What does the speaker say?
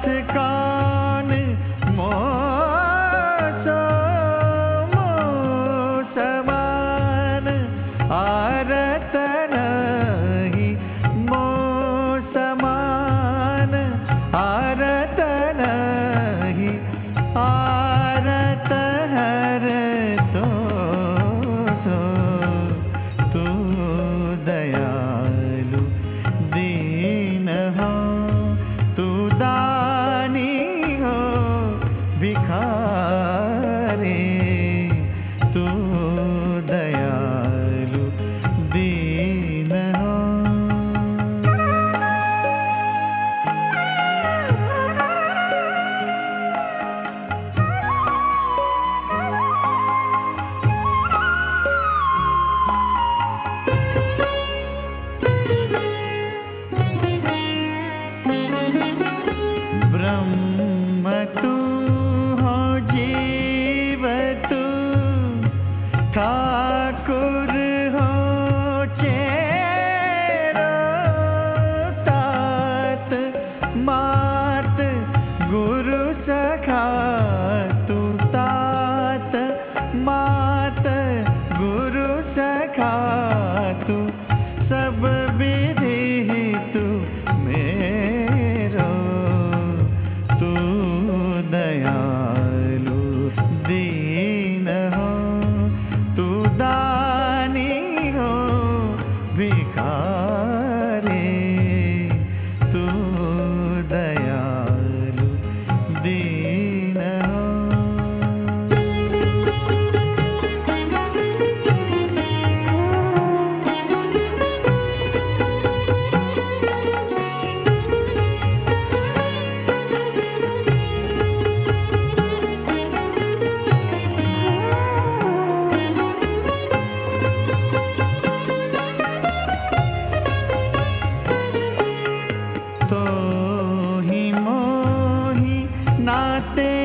कौन मोसो समान आरत नहीं मोसमान आरत नहीं आरत हर तो तू दयालु दीन हो तू दानी हो भिखारी तू दयालु दीन हो। ब्रह्म तू हो जीव तू ठाकुर हो चेरो तात मात गुरु सखा तू तात मात गुरु सखा तू सब विधि तू मेरो तू दयालु दीन हो तू दानी हो भिखारी तू दयालु दीन हो। तो ही मोही नाते